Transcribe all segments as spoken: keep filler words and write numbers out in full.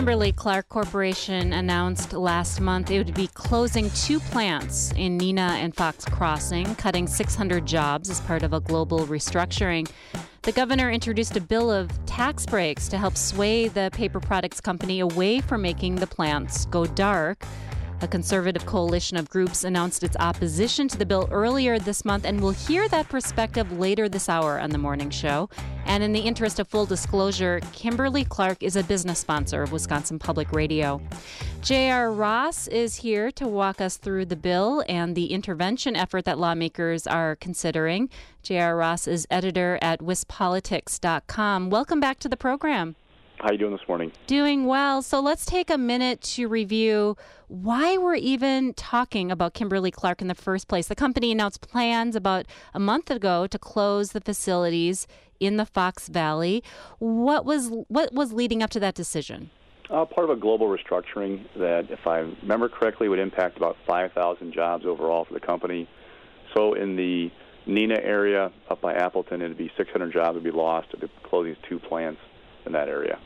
Kimberly-Clark Corporation announced last month it would be closing two plants in Neenah and Fox Crossing, cutting six hundred jobs as part of a global restructuring. The governor introduced a bill of tax breaks to help sway the paper products company away from making the plants go dark. A conservative coalition of groups announced its opposition to the bill earlier this month, and we'll hear that perspective later this hour on the morning show. And in the interest of full disclosure, Kimberly-Clark is a business sponsor of Wisconsin Public Radio. J R. Ross is here to walk us through the bill and the intervention effort that lawmakers are considering. J R. Ross is editor at wispolitics dot com. Welcome back to the program. How are you doing this morning? Doing well. So let's take a minute to review why we're even talking about Kimberly-Clark in the first place. The company announced plans about a month ago to close the facilities in the Fox Valley. What was what was leading up to that decision? Uh, part of a global restructuring that, if I remember correctly, would impact about five thousand jobs overall for the company. So in the Neenah area up by Appleton, it would be six hundred jobs would be lost to closing two plants in that area.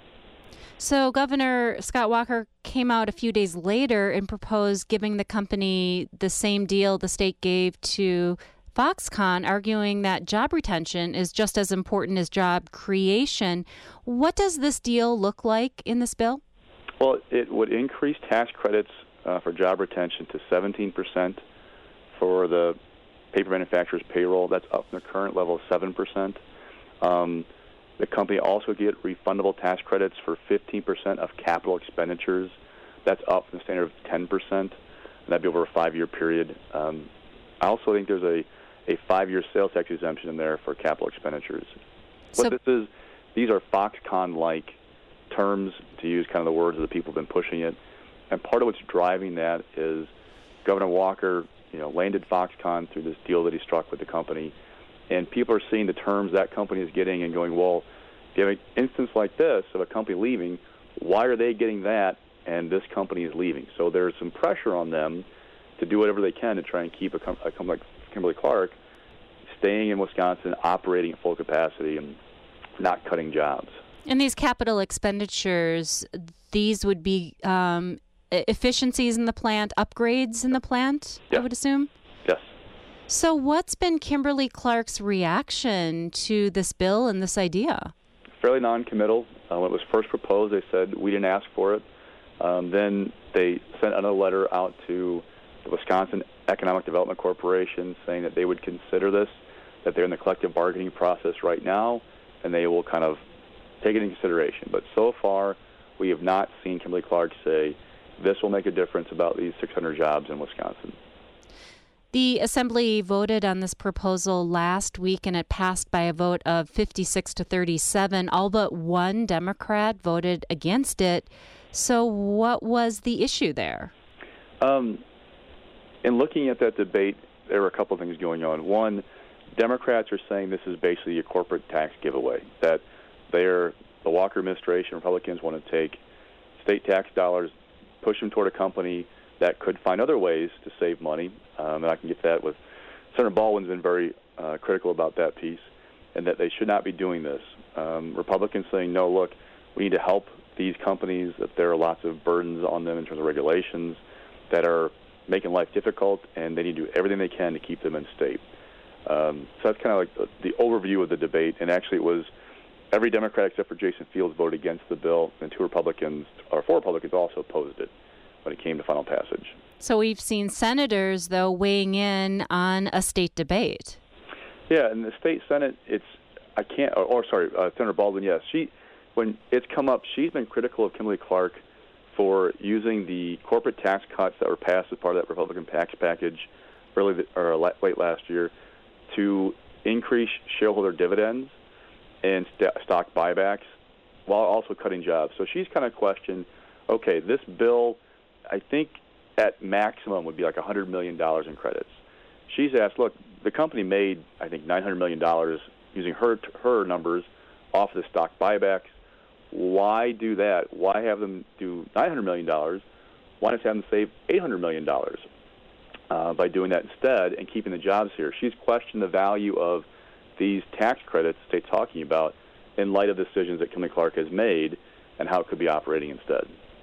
So Governor Scott Walker came out a few days later and proposed giving the company the same deal the state gave to Foxconn, arguing that job retention is just as important as job creation. What does this deal look like in this bill? Well, it would increase tax credits uh, for job retention to seventeen percent for the paper manufacturer's payroll. That's up from the current level of seven percent. Um, The company also get refundable tax credits for fifteen percent of capital expenditures. That's up from the standard of ten percent, and that'd be over a five-year period. Um, I also think there's a, a five-year sales tax exemption in there for capital expenditures. So, what this is, these are Foxconn-like terms, to use kind of the words of the people who've been pushing it. And part of what's driving that is Governor Walker, you know, landed Foxconn through this deal that he struck with the company. And people are seeing the terms that company is getting and going, well, if you have an instance like this of a company leaving, why are they getting that and this company is leaving? So there's some pressure on them to do whatever they can to try and keep a, com- a company like Kimberly-Clark staying in Wisconsin, operating at full capacity, and not cutting jobs. And these capital expenditures, these would be um, efficiencies in the plant, upgrades in the plant, yeah. I would assume? Yes. So what's been Kimberly-Clark's reaction to this bill and this idea? Fairly non-committal. Uh, when it was first proposed, they said we didn't ask for it. Um, then they sent another letter out to the Wisconsin Economic Development Corporation saying that they would consider this, that they're in the collective bargaining process right now, and they will kind of take it into consideration. But so far, we have not seen Kimberly-Clark say this will make a difference about these six hundred jobs in Wisconsin. The Assembly voted on this proposal last week, and it passed by a vote of fifty-six to thirty-seven. All but one Democrat voted against it. So what was the issue there? Um, in looking at that debate, there were a couple of things going on. One, Democrats are saying this is basically a corporate tax giveaway, that they're, the Walker administration, Republicans want to take state tax dollars, push them toward a company that could find other ways to save money. Um, and I can get that with Senator Baldwin's been very uh, critical about that piece, and that they should not be doing this. Um, Republicans saying, no, look, we need to help these companies, that there are lots of burdens on them in terms of regulations that are making life difficult, and they need to do everything they can to keep them in state. Um, so that's kind of like the, the overview of the debate, and actually it was every Democrat except for Jason Fields voted against the bill, and two Republicans, or four Republicans also opposed it when it came to final passage. So we've seen senators, though, weighing in on a state debate. Yeah, in the state Senate, it's, I can't, or, or sorry, uh, Senator Baldwin, yes. She, when it's come up, she's been critical of Kimberly-Clark for using the corporate tax cuts that were passed as part of that Republican tax package early, or late last year to increase shareholder dividends and st- stock buybacks while also cutting jobs. So she's kind of questioned, okay, this bill, I think at maximum would be like one hundred million dollars in credits. She's asked, look, the company made, I think, nine hundred million dollars using her her numbers off of the stock buybacks. Why do that? Why have them do nine hundred million dollars? Why not have them save eight hundred million dollars uh, by doing that instead and keeping the jobs here? She's questioned the value of these tax credits the state's talking about in light of decisions that Kimberly-Clark has made and how it could be operating instead.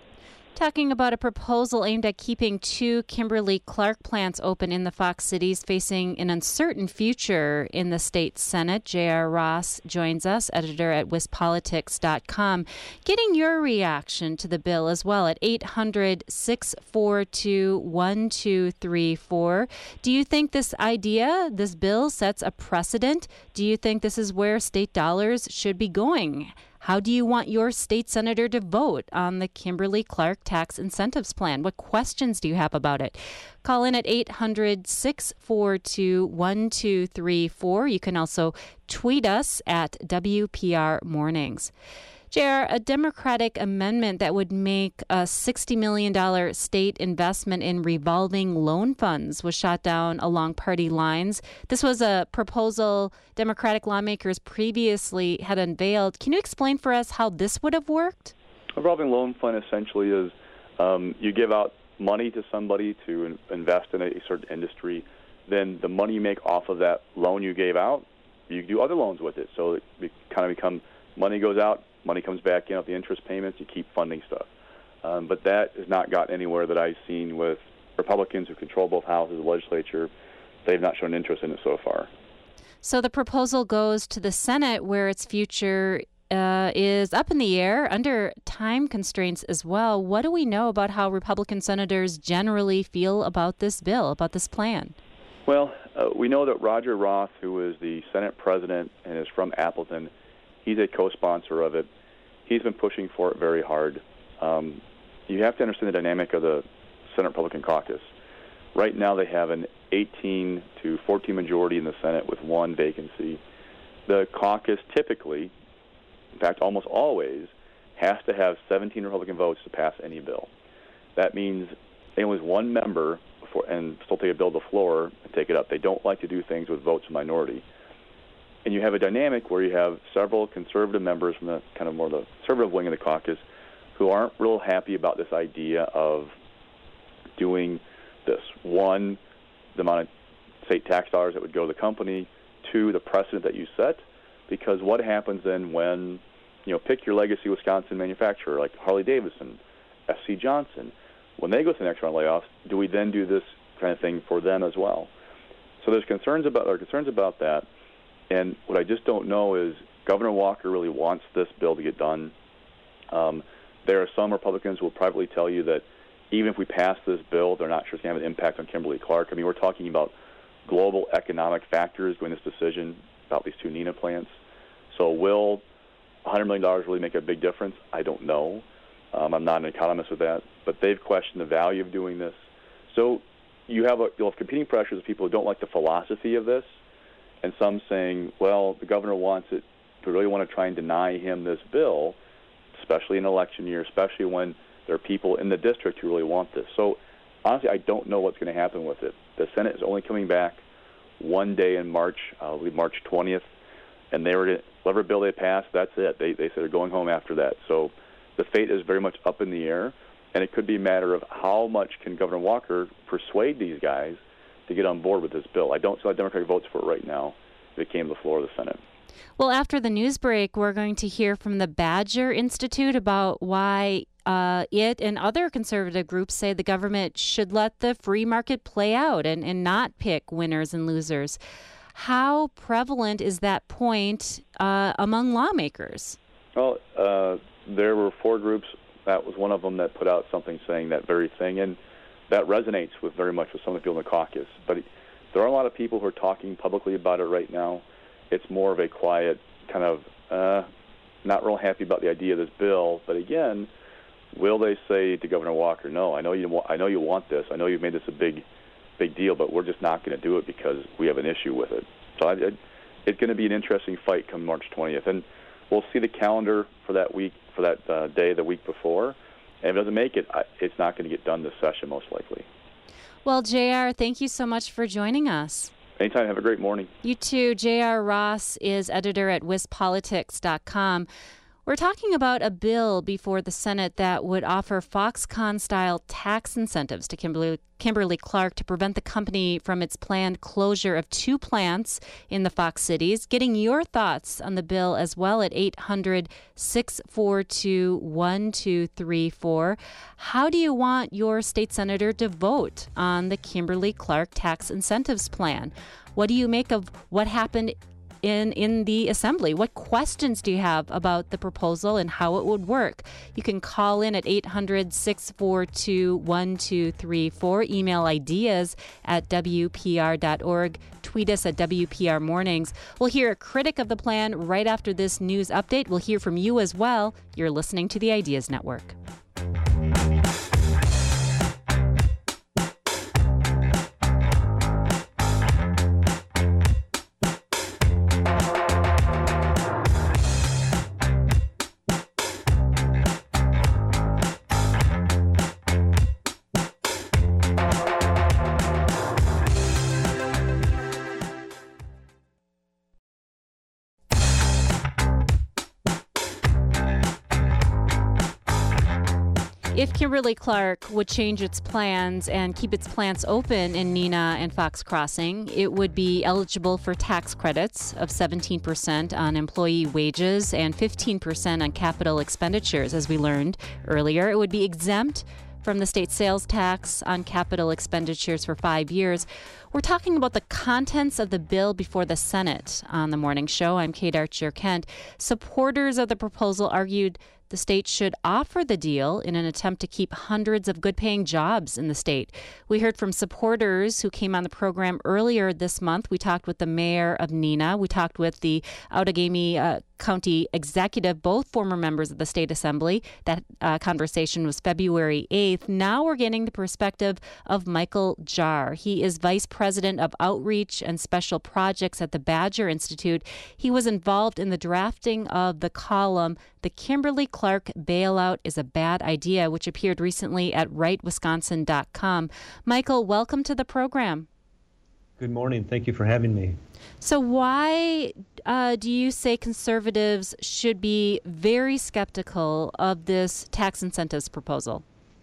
talking about a proposal aimed at keeping two Kimberly-Clark plants open in the Fox cities, facing an uncertain future in the state Senate. J R. Ross joins us, editor at wis politics dot com. Getting your reaction to the bill as well at eight hundred, six four two, one two three four. Do you think this idea, this bill, sets a precedent? Do you think this is where state dollars should be going? How do you want your state senator to vote on the Kimberly-Clark Tax Incentives Plan? What questions do you have about it? Call in at eight hundred, six four two, one two three four. You can also tweet us at W P R Mornings. J R, a Democratic amendment that would make a sixty million dollars state investment in revolving loan funds was shot down along party lines. This was a proposal Democratic lawmakers previously had unveiled. Can you explain for us how this would have worked? A revolving loan fund essentially is um, you give out money to somebody to in- invest in a certain industry. Then the money you make off of that loan you gave out, you do other loans with it. So it be, kind of become money goes out, money comes back in with the interest payments, you keep funding stuff. Um, but that has not gotten anywhere that I've seen with Republicans who control both houses of the legislature. They've not shown interest in it so far. So the proposal goes to the Senate, where its future uh, is up in the air under time constraints as well. What do we know about how Republican senators generally feel about this bill, about this plan? Well, uh, we know that Roger Roth, who is the Senate president and is from Appleton, he's a co-sponsor of it. He's been pushing for it very hard. Um, you have to understand the dynamic of the Senate Republican caucus. Right now they have an eighteen to fourteen majority in the Senate with one vacancy. The caucus typically, in fact almost always, has to have seventeen Republican votes to pass any bill. That means they only have one member before, and still take a bill to the floor and take it up. They don't like to do things with votes of minority. And you have a dynamic where you have several conservative members from the kind of more the conservative wing of the caucus who aren't real happy about this idea of doing this. One, the amount of state tax dollars that would go to the company. Two, the precedent that you set. Because what happens then when, you know, pick your legacy Wisconsin manufacturer like Harley-Davidson, F C Johnson. When they go to the next round of layoffs, do we then do this kind of thing for them as well? So there's concerns about there are concerns about that. And what I just don't know is Governor Walker really wants this bill to get done. Um, there are some Republicans who will privately tell you that even if we pass this bill, they're not sure it's going to have an impact on Kimberly-Clark. I mean, we're talking about global economic factors going this decision about these two Neenah plants. So will one hundred million dollars really make a big difference? I don't know. Um, I'm not an economist with that. But they've questioned the value of doing this. So you have, a, you'll have competing pressures of people who don't like the philosophy of this, and some saying, well, the governor wants it to really want to try and deny him this bill, especially in an election year, especially when there are people in the district who really want this. So honestly, I don't know what's going to happen with it. The Senate is only coming back one day in March, uh, I believe March twentieth, and they were to, whatever bill they pass, that's it. They, they said they're going home after that. So the fate is very much up in the air, and it could be a matter of how much can Governor Walker persuade these guys to get on board with this bill. I don't see a lot of Democratic votes for it right now if it came to the floor of the Senate. Well, after the news break, we're going to hear from the Badger Institute about why uh, it and other conservative groups say the government should let the free market play out and, and not pick winners and losers. How prevalent is that point uh, among lawmakers? Well, uh, there were four groups. That was one of them that put out something saying that very thing, and that resonates with very much with some of the people in the caucus. But there are a lot of people who are talking publicly about it right now. It's more of a quiet kind of uh, not real happy about the idea of this bill. But again, will they say to Governor Walker, no, I know you want, I know you want this. I know you've made this a big, big deal, but we're just not going to do it because we have an issue with it. So I, I, it's going to be an interesting fight come March twentieth. And we'll see the calendar for that week, for that uh, day the week before. And if it doesn't make it, I, it's not going to get done this session most likely. Well, J R, thank you so much for joining us. Anytime. Have a great morning. You too. J R. Ross is editor at wis politics dot com. We're talking about a bill before the Senate that would offer Foxconn-style tax incentives to Kimberly, Kimberly-Clark to prevent the company from its planned closure of two plants in the Fox cities. Getting your thoughts on the bill as well at eight hundred, six four two, one two three four. How do you want your state senator to vote on the Kimberly-Clark tax incentives plan? What do you make of what happened in in the assembly? What questions do you have about the proposal and how it would work? You can call in at eight hundred, six four two, one two three four. Email ideas at W P R dot org. Tweet us at W P R Mornings. We'll hear a critic of the plan right after this news update. We'll hear from you as well. You're listening to the Ideas Network. If Kimberly-Clark would change its plans and keep its plants open in Neenah and Fox Crossing, it would be eligible for tax credits of seventeen percent on employee wages and fifteen percent on capital expenditures, as we learned earlier. It would be exempt from the state sales tax on capital expenditures for five years. We're talking about the contents of the bill before the Senate on the morning show. I'm Kate Archer-Kent. Supporters of the proposal argued the state should offer the deal in an attempt to keep hundreds of good-paying jobs in the state. We heard from supporters who came on the program earlier this month. We talked with the mayor of Neenah. We talked with the Outagamie uh, County executive, both former members of the state assembly. That uh, conversation was February eighth. Now we're getting the perspective of Michael Jar. He is vice president of outreach and special projects at the Badger Institute. He was involved in the drafting of the column, "The Kimberly-Clark Bailout is a Bad Idea," which appeared recently at right wisconsin dot com. Michael, welcome to the program. Good morning. Thank you for having me. So why uh, do you say conservatives should be very skeptical of this tax incentives proposal?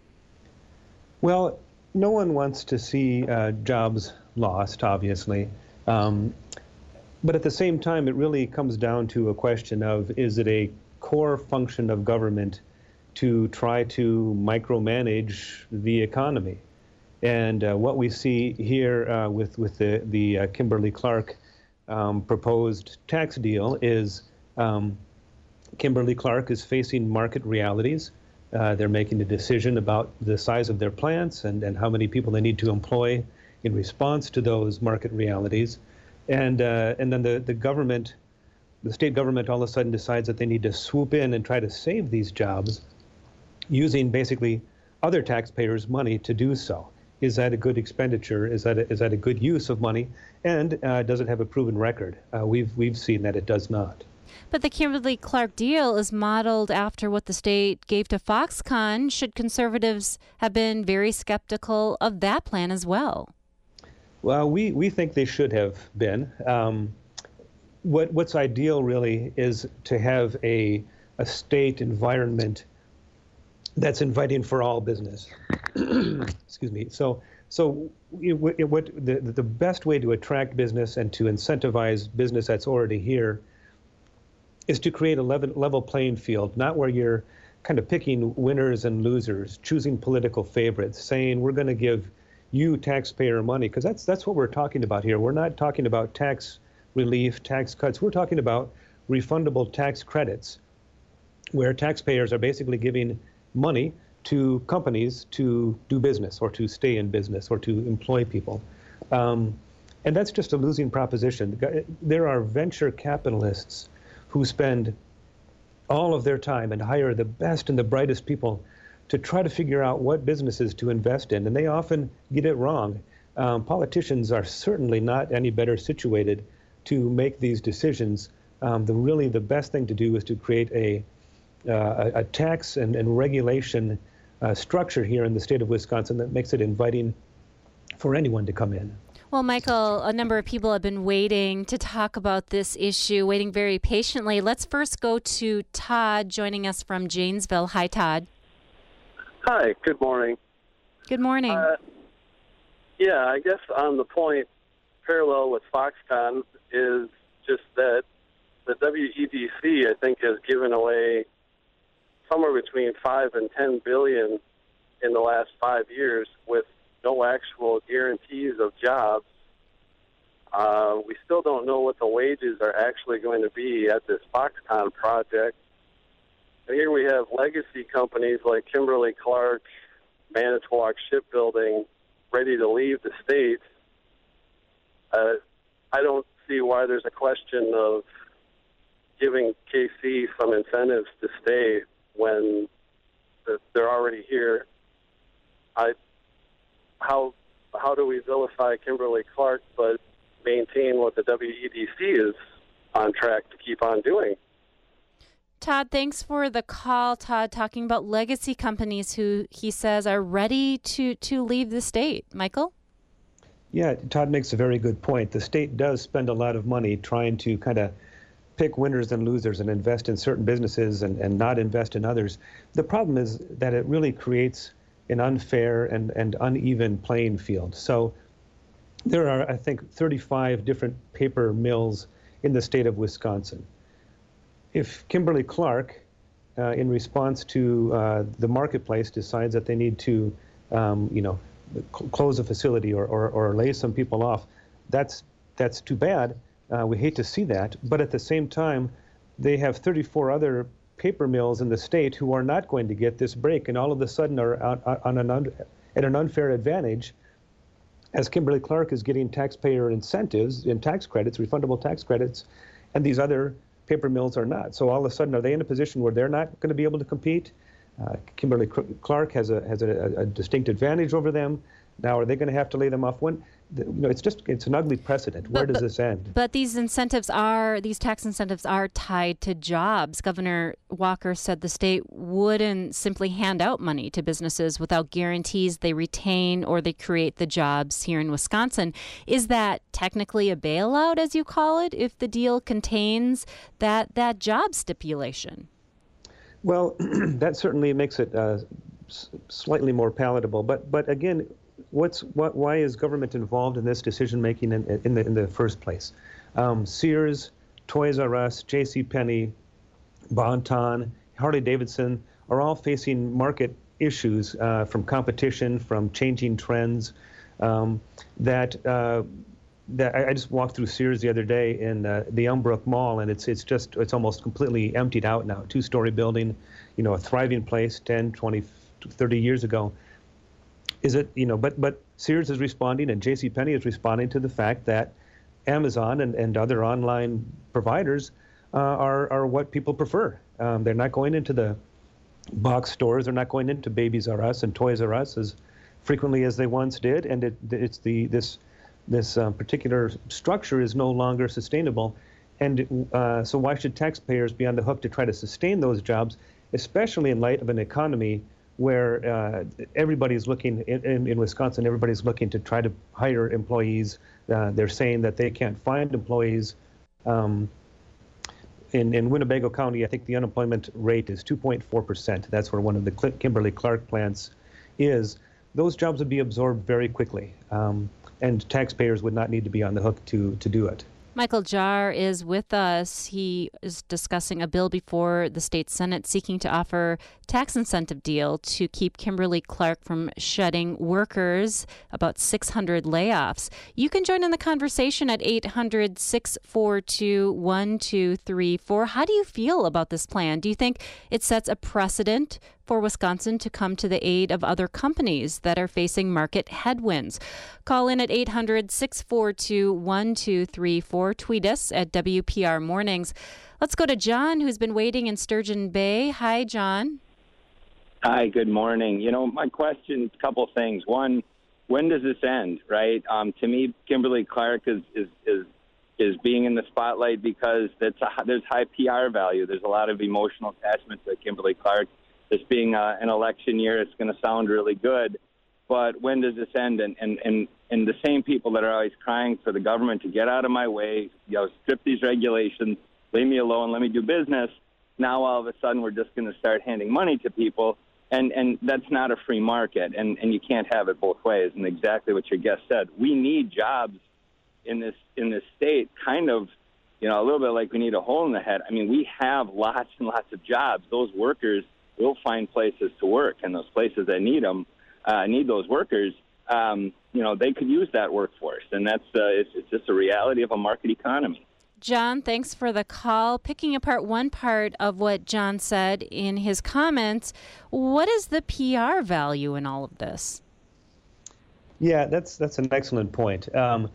Well, no one wants to see uh, jobs lost, obviously. Um, but at the same time, it really comes down to a question of, is it a core function of government to try to micromanage the economy? And uh, what we see here uh, with, with the, the uh, Kimberly-Clark um, proposed tax deal is um, Kimberly-Clark is facing market realities. Uh, they're making a decision about the size of their plants and, and how many people they need to employ in response to those market realities. And, uh, and then the, the government, the state government all of a sudden decides that they need to swoop in and try to save these jobs using basically other taxpayers' money to do so. Is that a good expenditure? Is that a, is that a good use of money? And uh, does it have a proven record? Uh, we've we've seen that it does not. But the Kimberly-Clark deal is modeled after what the state gave to Foxconn. Should conservatives have been very skeptical of that plan as well? Well, we, we think they should have been. Um, what what's ideal really is to have a a state environment that's inviting for all business. Excuse me. So, so it, it, what the the best way to attract business and to incentivize business that's already here is to create a level, level playing field, not where you're kind of picking winners and losers, choosing political favorites, saying we're going to give you taxpayer money, because that's that's what we're talking about here. We're not talking about tax relief, tax cuts. We're talking about refundable tax credits, where taxpayers are basically giving money to companies to do business or to stay in business or to employ people. Um, and that's just a losing proposition. There are venture capitalists who spend all of their time and hire the best and the brightest people to try to figure out what businesses to invest in, and they often get it wrong. Um, politicians are certainly not any better situated to make these decisions. Um, the really the best thing to do is to create a Uh, a, a tax and, and regulation uh, structure here in the state of Wisconsin that makes it inviting for anyone to come in. Well, Michael, a number of people have been waiting to talk about this issue, waiting very patiently. Let's first go to Todd joining us from Janesville. Hi, Todd. Hi, good morning. Good morning. Uh, yeah, I guess on the point parallel with Foxconn is just that the W E D C, I think, has given away somewhere between five and ten billion in the last five years with no actual guarantees of jobs. Uh, we still don't know what the wages are actually going to be at this Foxconn project. And here we have legacy companies like Kimberly-Clark, Manitowoc Shipbuilding, ready to leave the state. Uh, I don't see why there's a question of giving K C some incentives to stay when they're already here. I, how how do we vilify Kimberly-Clark but maintain what the W E D C is on track to keep on doing? Todd, thanks for the call. Todd talking about legacy companies who he says are ready to, to leave the state. Michael? Yeah, Todd makes a very good point. The state does spend a lot of money trying to kind of pick winners and losers and invest in certain businesses and, and not invest in others. The problem is that it really creates an unfair and, and uneven playing field. So there are, I think, thirty-five different paper mills in the state of Wisconsin. If Kimberly-Clark, uh, in response to uh, the marketplace, decides that they need to, um, you know, cl- close a facility or, or, or lay some people off, that's that's too bad. Uh, we hate to see that. But at the same time, they have thirty-four other paper mills in the state who are not going to get this break, and all of a sudden are out, on an un- at an unfair advantage, as Kimberly-Clark is getting taxpayer incentives and tax credits, refundable tax credits, and these other paper mills are not. So all of a sudden, are they in a position where they're not going to be able to compete? Uh, Kimberly-Clark has a has a, a distinct advantage over them. Now, are they going to have to lay them off? When, you know, it's just it's an ugly precedent. Where but, does but, this end? But these incentives are these tax incentives are tied to jobs. Governor Walker said the state wouldn't simply hand out money to businesses without guarantees they retain or they create the jobs here in Wisconsin. Is that technically a bailout, as you call it, if the deal contains that that job stipulation? Well, that certainly makes it uh, s- slightly more palatable. But but again, what's what? Why is government involved in this decision making in, in the in the first place? Um, Sears, Toys R Us, J C Penney, Bon-Ton, Harley Davidson are all facing market issues uh, from competition, from changing trends. Um, that uh, that I, I just walked through Sears the other day in uh, the Elmbrook Mall, and it's it's just it's almost completely emptied out now. Two-story building, you know, a thriving place ten, twenty, thirty years ago. Is it, you know, but but Sears is responding and J C Penney is responding to the fact that Amazon and, and other online providers uh, are, are what people prefer. Um, they're not going into the box stores. They're not going into Babies R Us and Toys R Us as frequently as they once did. And it, it's the this this uh, particular structure is no longer sustainable. And uh, so why should taxpayers be on the hook to try to sustain those jobs, especially in light of an economy where uh, everybody's looking, in, in, in Wisconsin, everybody's looking to try to hire employees. Uh, they're saying that they can't find employees. Um, in, in Winnebago County, I think the unemployment rate is two point four percent. That's where one of the Kimberly-Clark plants is. Those jobs would be absorbed very quickly, um, and taxpayers would not need to be on the hook to, to do it. Michael Jar is with us. He is discussing a bill before the state Senate seeking to offer tax incentive deal to keep Kimberly-Clark from shedding workers, about six hundred layoffs. You can join in the conversation at eight hundred, six four two, one two three four. How do you feel about this plan? Do you think it sets a precedent for Wisconsin to come to the aid of other companies that are facing market headwinds? Call in at eight hundred, six four two, one two three four. Tweet us at W P R Mornings. Let's go to John, who's been waiting in Sturgeon Bay. Hi, John. Hi, good morning. You know, my question, a couple things. One, when does this end, right? Um, to me, Kimberly-Clark is, is, is, is being in the spotlight because that's a, there's high P R value. There's a lot of emotional attachment to Kimberly-Clark. This being uh, an election year, it's going to sound really good. But when does this end? And, and, and and the same people that are always crying for the government to get out of my way, you know, strip these regulations, leave me alone, let me do business. Now all of a sudden we're just going to start handing money to people, and, and that's not a free market, and, and you can't have it both ways. And exactly what your guest said, we need jobs in this in this state, kind of, you know, a little bit like we need a hole in the head. I mean, we have lots and lots of jobs. Those workers will find places to work, and those places that need them, uh, need those workers, um, you know, they could use that workforce, and that's uh, it's, it's just a reality of a market economy. John, thanks for the call. Picking apart one part of what John said in his comments, what is the P R value in all of this? Yeah, that's that's an excellent point. Um,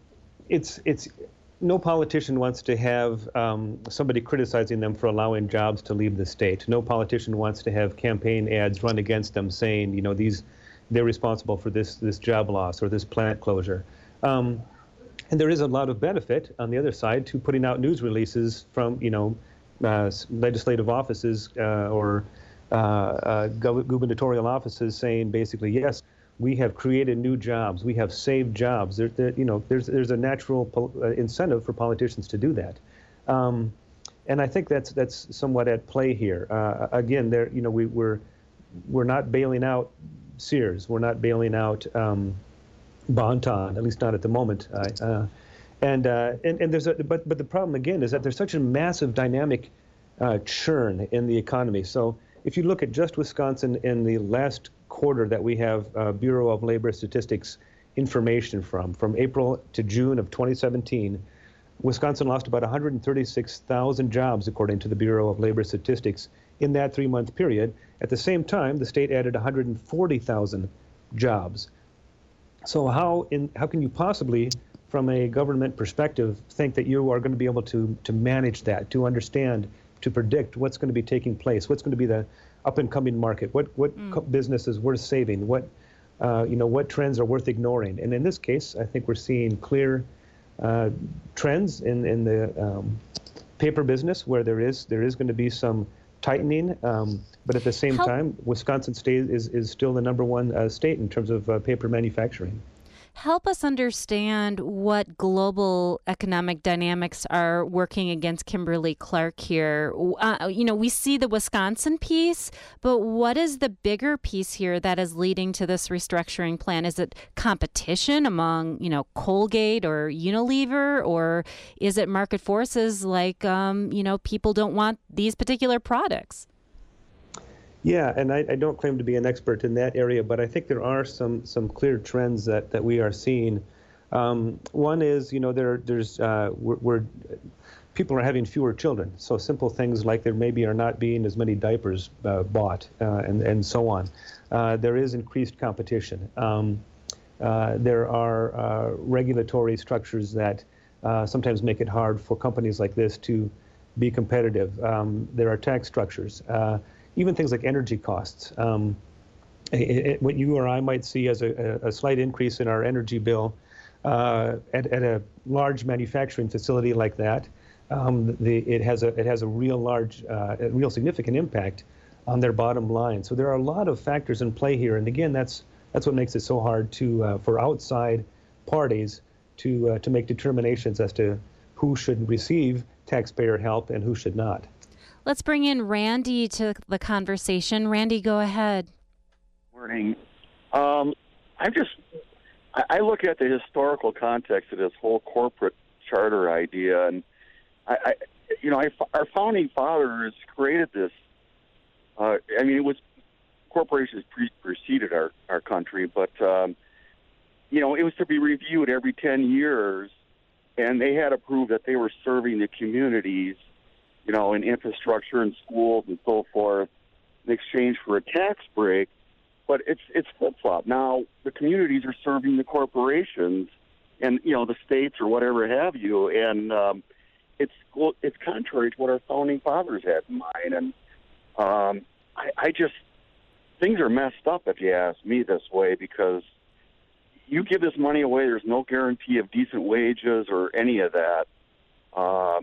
it's it's no politician wants to have um, somebody criticizing them for allowing jobs to leave the state. No politician wants to have campaign ads run against them saying, you know, these they're responsible for this this job loss or this plant closure. Um, And there is a lot of benefit on the other side to putting out news releases from, you know, uh, legislative offices uh, or uh, uh, gubernatorial offices saying basically, yes, we have created new jobs, we have saved jobs. There, there, you know, there's there's a natural pol- uh, incentive for politicians to do that, um, and I think that's that's somewhat at play here. Uh, again, there, you know, we, we're we're not bailing out Sears, we're not bailing out. Um, Bon-Ton, at least not at the moment. Uh, and, uh, and and there's a but but the problem again is that there's such a massive dynamic uh, churn in the economy. So if you look at just Wisconsin in the last quarter that we have uh, Bureau of Labor Statistics information from, from April to June of twenty seventeen, Wisconsin lost about one hundred thirty-six thousand jobs according to the Bureau of Labor Statistics in that three-month period. At the same time, the state added one hundred forty thousand jobs. So how in how can you possibly, from a government perspective, think that you are going to be able to to manage that, to understand, to predict what's going to be taking place, what's going to be the up and coming market, what what mm. co- business is worth saving, what uh, you know what trends are worth ignoring? And in this case, I think we're seeing clear uh, trends in in the um, paper business where there is there is going to be some tightening, um, but at the same Help. time, Wisconsin state is, is still the number one uh, state in terms of uh, paper manufacturing. Help us understand what global economic dynamics are working against Kimberly-Clark here. Uh, you know, we see the Wisconsin piece, but what is the bigger piece here that is leading to this restructuring plan? Is it competition among, you know, Colgate or Unilever, or is it market forces like, um, you know, people don't want these particular products? Yeah, and I, I don't claim to be an expert in that area, but I think there are some some clear trends that, that we are seeing. Um, one is, you know, there there's uh, we're, we're people are having fewer children, so simple things like there maybe are not being as many diapers uh, bought, uh, and and so on. Uh, there is increased competition. Um, uh, there are uh, regulatory structures that uh, sometimes make it hard for companies like this to be competitive. Um, there are tax structures. Uh, Even things like energy costs. Um, it, it, what you or I might see as a, a slight increase in our energy bill uh, at, at a large manufacturing facility like that, um, the, it has a it has a real large, uh, a real significant impact on their bottom line. So there are a lot of factors in play here, and again, that's that's what makes it so hard to uh, for outside parties to uh, to make determinations as to who should receive taxpayer help and who should not. Let's bring in Randy to the conversation. Randy, go ahead. Morning. Um, I just, I, I look at the historical context of this whole corporate charter idea, and I, I you know, I, our founding fathers created this. Uh, I mean, it was corporations pre- preceded our, our country, but um, you know, it was to be reviewed every ten years, and they had to prove that they were serving the communities, you know, in infrastructure and schools and so forth, in exchange for a tax break. But it's it's flip-flop. Now the communities are serving the corporations and, you know, the states or whatever have you. And um, it's well, it's contrary to what our founding fathers had in mind. And um, I, I just, things are messed up, if you ask me, this way, because you give this money away, there's no guarantee of decent wages or any of that. Um,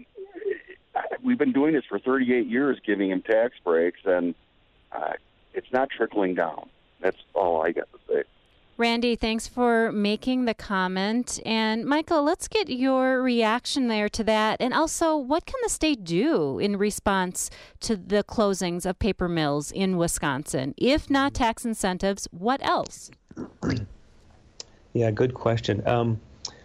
We've been doing this for thirty-eight years, giving him tax breaks, and uh, it's not trickling down. That's all I got to say. Randy, thanks for making the comment. And Michael, let's get your reaction there to that. And also, what can the state do in response to the closings of paper mills in Wisconsin? If not tax incentives, what else? Yeah, good question. Um,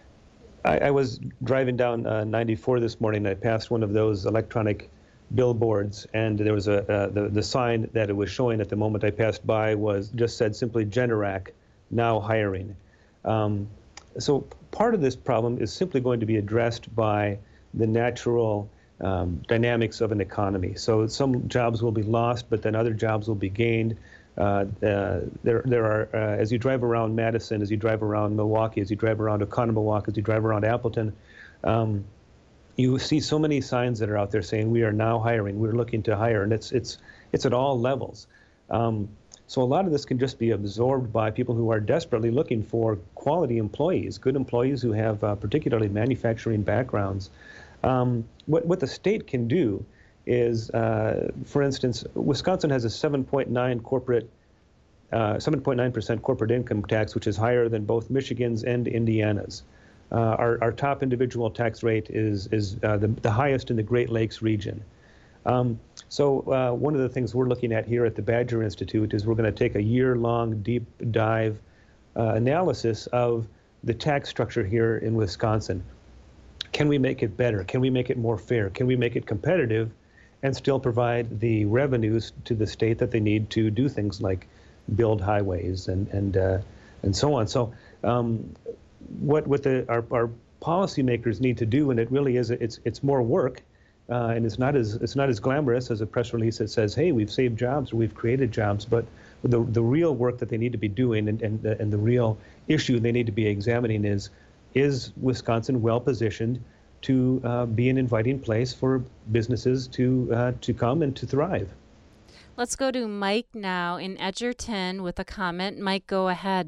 I, I was driving down uh, ninety-four this morning. I passed one of those electronic billboards, and there was a uh, the, the sign that it was showing at the moment I passed by was just said simply Generac, now hiring. Um, so part of this problem is simply going to be addressed by the natural um, dynamics of an economy. So some jobs will be lost, but then other jobs will be gained. Uh, uh, there, there are, uh, as you drive around Madison, as you drive around Milwaukee, as you drive around Oconomowoc, as you drive around Appleton, um, you see so many signs that are out there saying we are now hiring, we're looking to hire, and it's it's it's at all levels. Um, so a lot of this can just be absorbed by people who are desperately looking for quality employees, good employees who have uh, particularly manufacturing backgrounds. Um, what what the state can do is, uh, for instance, Wisconsin has a seven point nine corporate, uh, seven point nine percent corporate income tax, which is higher than both Michigan's and Indiana's. Uh, our, our top individual tax rate is is uh, the, the highest in the Great Lakes region. Um, so uh, one of the things we're looking at here at the Badger Institute is we're going to take a year-long deep dive uh, analysis of the tax structure here in Wisconsin. Can we make it better? Can we make it more fair? Can we make it competitive and still provide the revenues to the state that they need to do things like build highways and and uh, and so on? So um, what what the our, our policymakers need to do, and it really is it's it's more work, uh, and it's not as it's not as glamorous as a press release that says, hey, we've saved jobs or we've created jobs, but the the real work that they need to be doing and and and the real issue they need to be examining is is Wisconsin well positioned to uh, be an inviting place for businesses to uh, to come and to thrive. Let's go to Mike now in Edgerton with a comment. Mike, go ahead.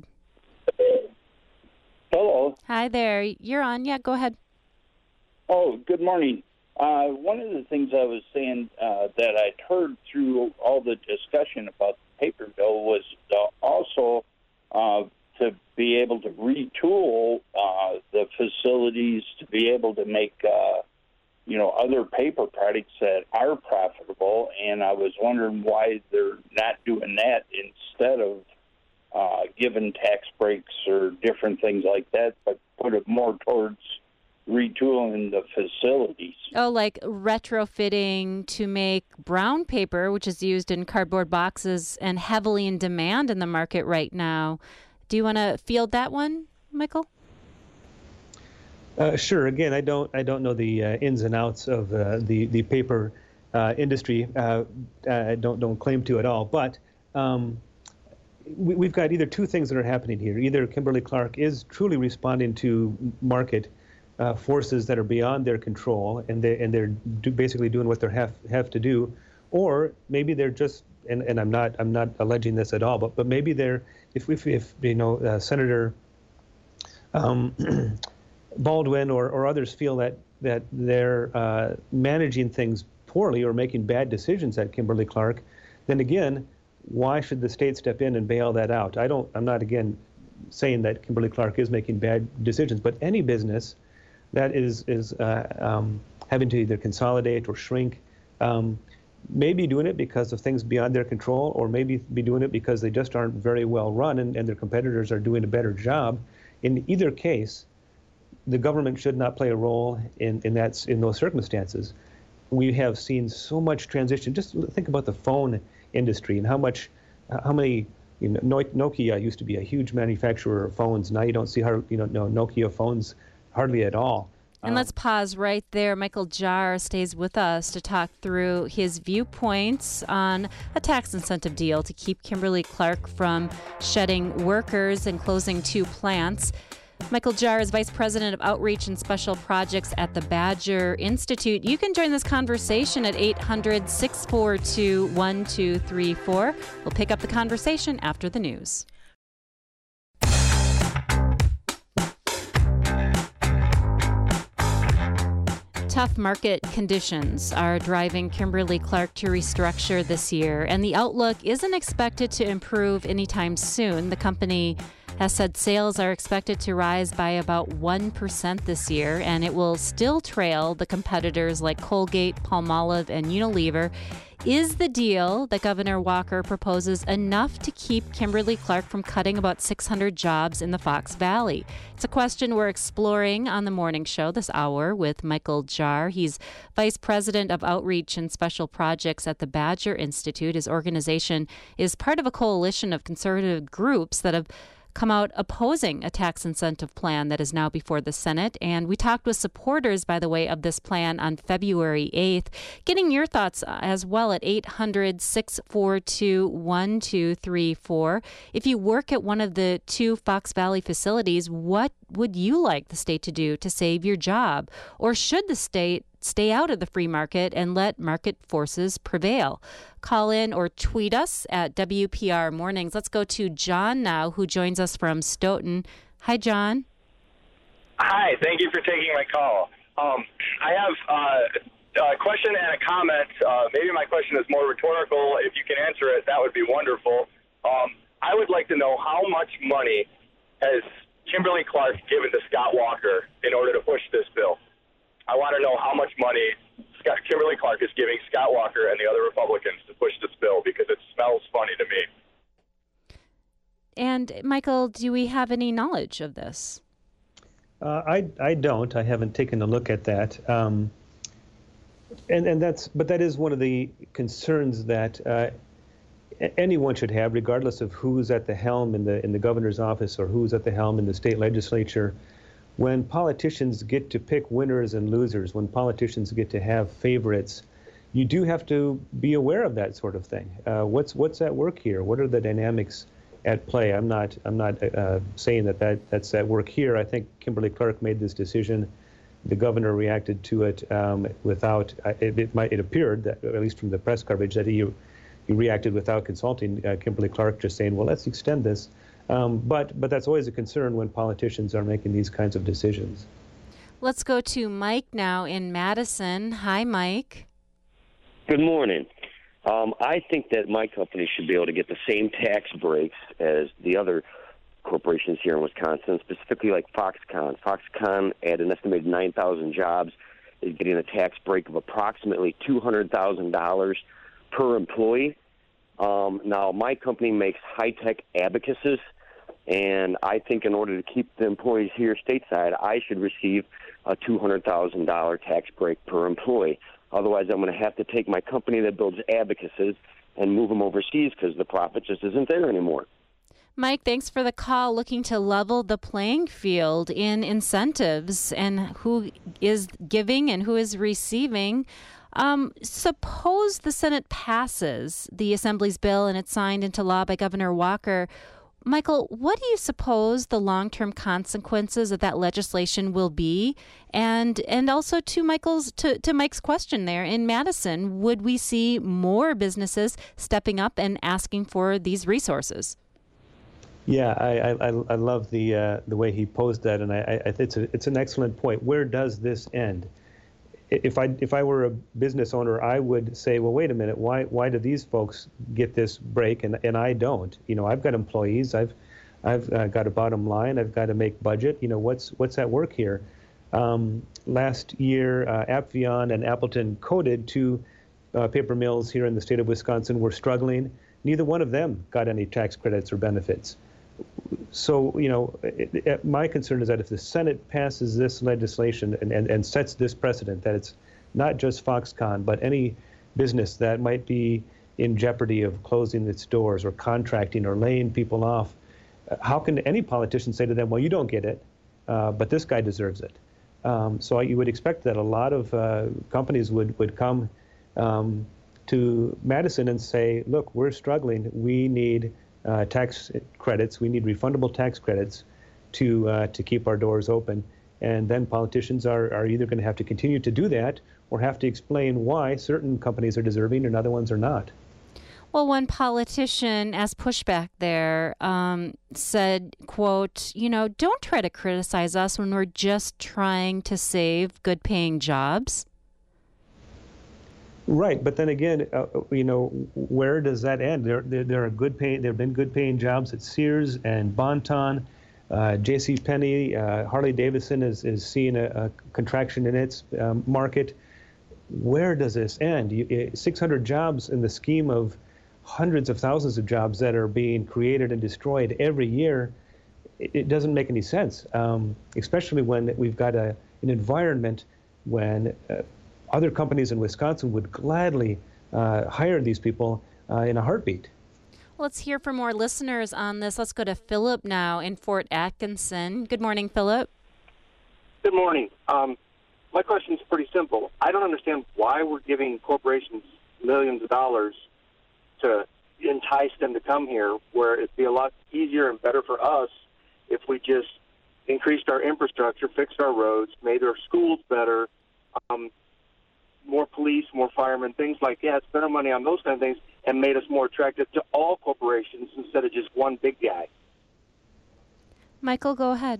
Hello. Hi there. You're on. Yeah, go ahead. Oh, good morning. Uh, one of the things I was saying uh, that I'd heard through all the discussion about the paper bill was uh, also uh, to be able to retool uh, the facilities to be able to make, uh, you know, other paper products that are profitable. And I was wondering why they're not doing that instead of uh, giving tax breaks or different things like that, but put it more towards retooling the facilities. Oh, like retrofitting to make brown paper, which is used in cardboard boxes and heavily in demand in the market right now. Do you want to field that one, Michael? Uh, sure. Again, I don't I don't know the uh, ins and outs of uh, the the paper uh, industry. Uh, I don't don't claim to at all. But um, we, we've got either two things that are happening here. Either Kimberly-Clark is truly responding to market uh, forces that are beyond their control, and they and they're do, basically doing what they have have to do, or maybe they're just and, and I'm not I'm not alleging this at all, but but maybe they're if if, if you know uh, Senator um, Baldwin or, or others feel that that they're uh, managing things poorly or making bad decisions at Kimberly-Clark, then again, why should the state step in and bail that out? I don't. I'm not again saying that Kimberly-Clark is making bad decisions, but any business that is is uh, um, having to either consolidate or shrink um, may be doing it because of things beyond their control, or maybe be doing it because they just aren't very well run and, and their competitors are doing a better job. In either case, the government should not play a role in, in that in those circumstances. We have seen so much transition. Just think about the phone industry and how much, how many, you know, Nokia used to be a huge manufacturer of phones. Now you don't see how, you know, no Nokia phones hardly at all. And let's pause right there. Michael Jahr stays with us to talk through his viewpoints on a tax incentive deal to keep Kimberly-Clark from shedding workers and closing two plants. Michael Jahr is Vice President of Outreach and Special Projects at the Badger Institute. You can join this conversation at eight hundred, six four two, one two three four. We'll pick up the conversation after the news. Tough market conditions are driving Kimberly-Clark to restructure this year, and the outlook isn't expected to improve anytime soon. The company has said sales are expected to rise by about one percent this year, and it will still trail the competitors like Colgate, Palmolive, and Unilever. Is the deal that Governor Walker proposes enough to keep Kimberly-Clark from cutting about six hundred jobs in the Fox Valley? It's a question we're exploring on the morning show this hour with Michael Jar. He's Vice President of Outreach and Special Projects at the Badger Institute. His organization is part of a coalition of conservative groups that have come out opposing a tax incentive plan that is now before the Senate. And we talked with supporters, by the way, of this plan on February eighth. Getting your thoughts as well at eight hundred, six four two, one two three four. If you work at one of the two Fox Valley facilities, what would you like the state to do to save your job? Or should the state stay out of the free market and let market forces prevail? Call in or tweet us at W P R Mornings. Let's go to John now, who joins us from Stoughton. Hi, John. Hi, thank you for taking my call. Um, I have uh, a question and a comment. Uh, maybe my question is more rhetorical. If you can answer it, that would be wonderful. Um, I would like to know how much money has Kimberly-Clark given to Scott Walker in order to push this bill. I want to know how much money Scott, Kimberly-Clark is giving Scott Walker and the other Republicans to push this bill, because it smells funny to me. And, Michael, do we have any knowledge of this? Uh, I I don't. I haven't taken a look at that. Um, and and that's but that is one of the concerns that uh, anyone should have, regardless of who's at the helm in the in the governor's office or who's at the helm in the state legislature. When politicians get to pick winners and losers, when politicians get to have favorites, you do have to be aware of that sort of thing. Uh, what's what's at work here? What are the dynamics at play? I'm not I'm not uh, saying that, that that's at work here. I think Kimberly-Clark made this decision. The governor reacted to it um, without. It, it might it appeared that, at least from the press coverage, that he he reacted without consulting uh, Kimberly-Clark, just saying, well, let's extend this. Um, but but that's always a concern when politicians are making these kinds of decisions. Let's go to Mike now in Madison. Hi, Mike. Good morning. Um, I think that my company should be able to get the same tax breaks as the other corporations here in Wisconsin, specifically like Foxconn. Foxconn, at an estimated nine thousand jobs, is getting a tax break of approximately two hundred thousand dollars per employee. Um, now, my company makes high-tech abacuses, and I think in order to keep the employees here stateside, I should receive a two hundred thousand dollars tax break per employee. Otherwise, I'm going to have to take my company that builds abacuses and move them overseas because the profit just isn't there anymore. Mike, thanks for the call. Looking to level the playing field in incentives and who is giving and who is receiving. Um, suppose the Senate passes the Assembly's bill and it's signed into law by Governor Walker. Michael, what do you suppose the long-term consequences of that legislation will be? And and also to Michael's to, to Mike's question there, in Madison, would we see more businesses stepping up and asking for these resources? Yeah, I I, I love the uh, the way he posed that, and I, I it's a, it's an excellent point. Where does this end? If I if I were a business owner, I would say, well, wait a minute, why why do these folks get this break and, and I don't? You know, I've got employees, I've I've uh, got a bottom line, I've got to make budget. You know, what's what's at work here? Um, last year, uh, Apvion and Appleton Coated, two uh, paper mills here in the state of Wisconsin, were struggling. Neither one of them got any tax credits or benefits. So, you know, it, it, my concern is that if the Senate passes this legislation and, and, and sets this precedent, that it's not just Foxconn, but any business that might be in jeopardy of closing its doors or contracting or laying people off, how can any politician say to them, well, you don't get it, uh, but this guy deserves it? Um, so you would expect that a lot of uh, companies would, would come um, to Madison and say, look, we're struggling. We need Uh, tax credits. We need refundable tax credits to uh, to keep our doors open. And then politicians are, are either going to have to continue to do that or have to explain why certain companies are deserving and other ones are not. Well, one politician, as pushback there, um, said, quote, you know, don't try to criticize us when we're just trying to save good-paying jobs. Right, but then again, uh, you know, where does that end? There, there, there are good paying. There have been good-paying jobs at Sears and Bon-Ton, uh, J C Penney, uh, Harley Davidson is is seeing a, a contraction in its um, market. Where does this end? You, six hundred jobs in the scheme of hundreds of thousands of jobs that are being created and destroyed every year. It, it doesn't make any sense, um, especially when we've got a an environment when. Uh, Other companies in Wisconsin would gladly uh, hire these people uh, in a heartbeat. Let's hear from more listeners on this. Let's go to Philip now in Fort Atkinson. Good morning, Philip. Good morning. Um, my question is pretty simple. I don't understand why we're giving corporations millions of dollars to entice them to come here, where it'd be a lot easier and better for us if we just increased our infrastructure, fixed our roads, made our schools better, um, more police, more firemen, things like that, spend our money on those kind of things, and made us more attractive to all corporations instead of just one big guy. Michael, go ahead.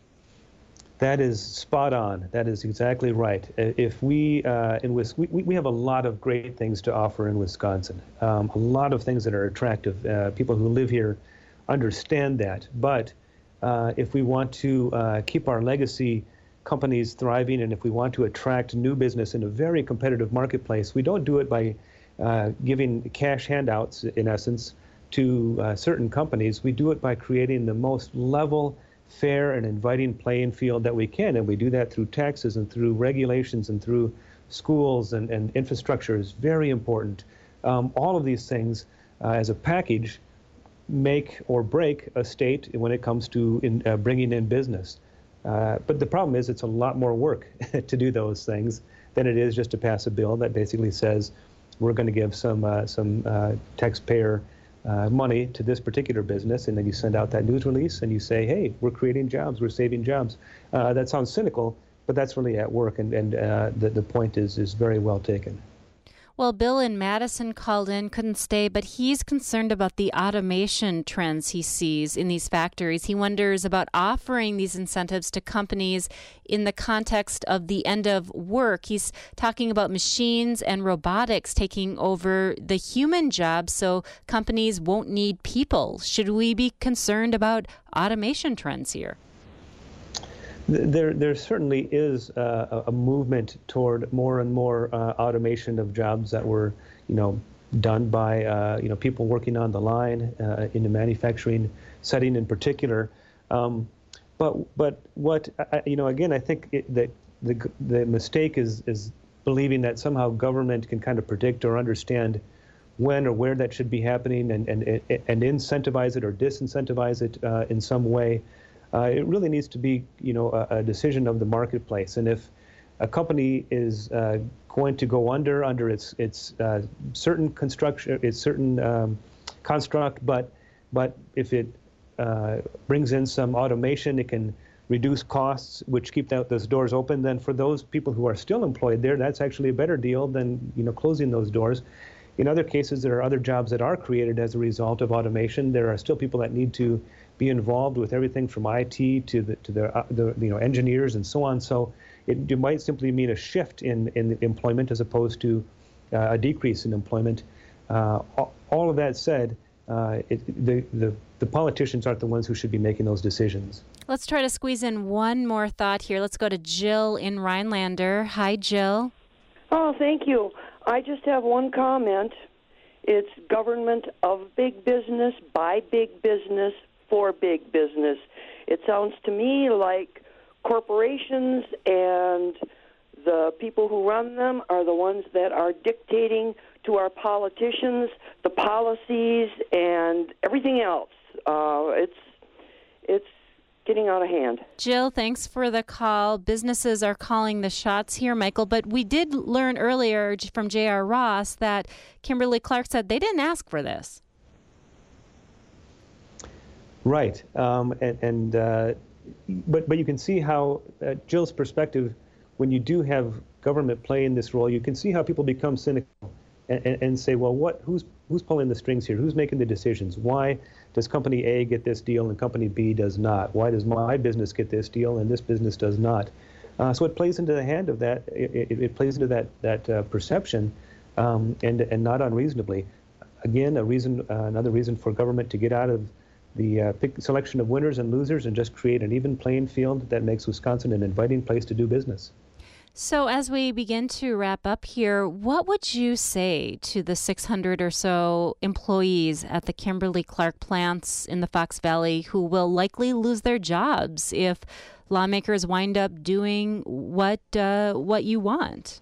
That is spot on. That is exactly right. If we, uh, in Wis- we, we have a lot of great things to offer in Wisconsin, um, a lot of things that are attractive. Uh, people who live here understand that. But uh, if we want to uh, keep our legacy companies thriving, and if we want to attract new business in a very competitive marketplace, we don't do it by uh, giving cash handouts, in essence, to uh, certain companies. We do it by creating the most level, fair, and inviting playing field that we can, and we do that through taxes and through regulations and through schools, and, and infrastructure is very important. Um, all of these things, uh, as a package, make or break a state when it comes to in, uh, bringing in business. Uh, but the problem is it's a lot more work to do those things than it is just to pass a bill that basically says we're going to give some uh, some uh, taxpayer uh, money to this particular business, and then you send out that news release and you say, hey, we're creating jobs, we're saving jobs. Uh, that sounds cynical, but that's really at work, and, and uh, the, the point is, is very well taken. Well, Bill in Madison called in, couldn't stay, but he's concerned about the automation trends he sees in these factories. He wonders about offering these incentives to companies in the context of the end of work. He's talking about machines and robotics taking over the human jobs, so companies won't need people. Should we be concerned about automation trends here? There, there certainly is uh, a movement toward more and more uh, automation of jobs that were, you know, done by, uh, you know, people working on the line uh, in the manufacturing setting in particular. Um, but, but what, I, you know, again, I think it, that the the mistake is is believing that somehow government can kind of predict or understand when or where that should be happening, and and and incentivize it or disincentivize it uh, in some way. Uh, it really needs to be, you know, a, a decision of the marketplace. And if a company is uh, going to go under under its its uh, certain construction, its certain um, construct, but but if it uh, brings in some automation, it can reduce costs, which keep that, those doors open. Then for those people who are still employed there, that's actually a better deal than, you know, closing those doors. In other cases, there are other jobs that are created as a result of automation. There are still people that need to be involved with everything from I T to the to the, uh, the you know engineers and so on. So it, it might simply mean a shift in in employment as opposed to uh, a decrease in employment. Uh, all of that said, uh, it, the the the politicians aren't the ones who should be making those decisions. Let's try to squeeze in one more thought here. Let's go to Jill in Rhinelander. Hi, Jill. Oh, thank you. I just have one comment. It's government of big business, by big business, for big business. It sounds to me like corporations and the people who run them are the ones that are dictating to our politicians the policies and everything else. Uh, it's it's getting out of hand. Jill, thanks for the call. Businesses are calling the shots here, Michael, but we did learn earlier from J R. Ross that Kimberly-Clark said they didn't ask for this. Right, um, and, and uh, but but you can see how uh, Jill's perspective, when you do have government playing this role, you can see how people become cynical, and, and say, well, what who's who's pulling the strings here? Who's making the decisions? Why does company A get this deal and company B does not? Why does my business get this deal and this business does not? Uh, so it plays into the hand of that. It, it, it plays into that that uh, perception, um, and and not unreasonably. Again, a reason, uh, another reason for government to get out of the uh, pick selection of winners and losers and just create an even playing field that makes Wisconsin an inviting place to do business. So as we begin to wrap up here, what would you say to the six hundred or so employees at the Kimberly-Clark plants in the Fox Valley who will likely lose their jobs if lawmakers wind up doing what uh, what you want?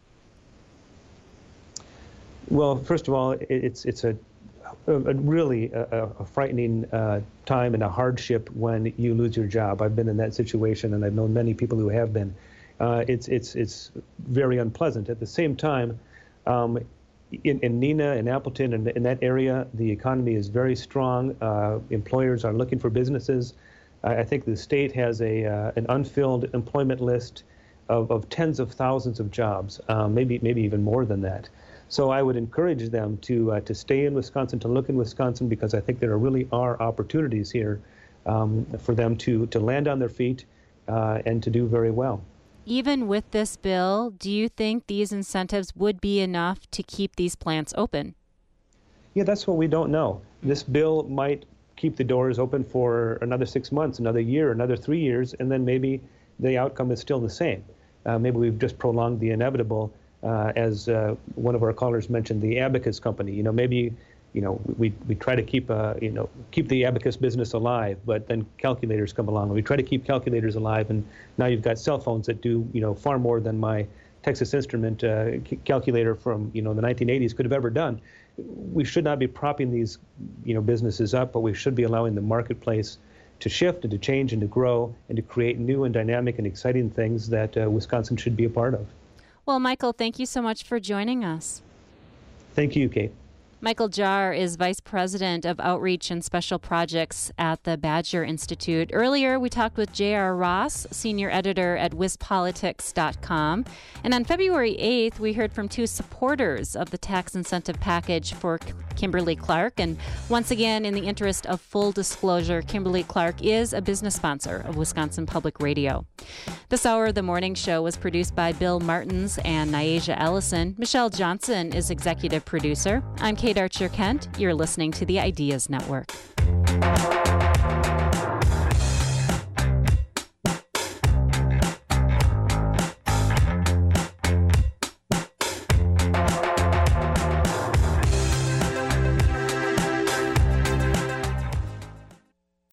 Well, first of all, it's it's a, a really a, a frightening uh, time and a hardship when you lose your job. I've been in that situation, and I've known many people who have been. Uh, it's it's it's very unpleasant. At the same time, um, in, in Neenah and Appleton and in, in that area, the economy is very strong. Uh, employers are looking for businesses. I, I think the state has a uh, an unfilled employment list of, of tens of thousands of jobs, um, maybe maybe even more than that. So I would encourage them to uh, to stay in Wisconsin, to look in Wisconsin, because I think there really are opportunities here um, for them to to land on their feet uh, and to do very well. Even with this bill, do you think these incentives would be enough to keep these plants open? Yeah, that's what we don't know. This bill might keep the doors open for another six months, another year, another three years, and then maybe the outcome is still the same. Uh, maybe we've just prolonged the inevitable, uh, as uh, one of our callers mentioned, the Abacus company. You know, maybe you know we we try to keep uh, you know keep the Abacus business alive, but then calculators come along, and we try to keep calculators alive, and now you've got cell phones that do you know far more than my Texas Instrument uh, calculator from you know the nineteen eighties could have ever done. We should not be propping these you know businesses up, but we should be allowing the marketplace to shift and to change and to grow and to create new and dynamic and exciting things that uh, Wisconsin should be a part of. Well, Michael, thank you so much for joining us. Thank you, Kate. Michael Jar is Vice President of Outreach and Special Projects at the Badger Institute. Earlier, we talked with J R Ross, Senior Editor at wiz politics dot com. And on February eighth, we heard from two supporters of the tax incentive package for Kimberly-Clark. And once again, in the interest of full disclosure, Kimberly-Clark is a business sponsor of Wisconsin Public Radio. This hour of the morning show was produced by Bill Martins and Nyasia Ellison. Michelle Johnson is executive producer. I'm Kate Archer Kent. You're listening to the Ideas Network.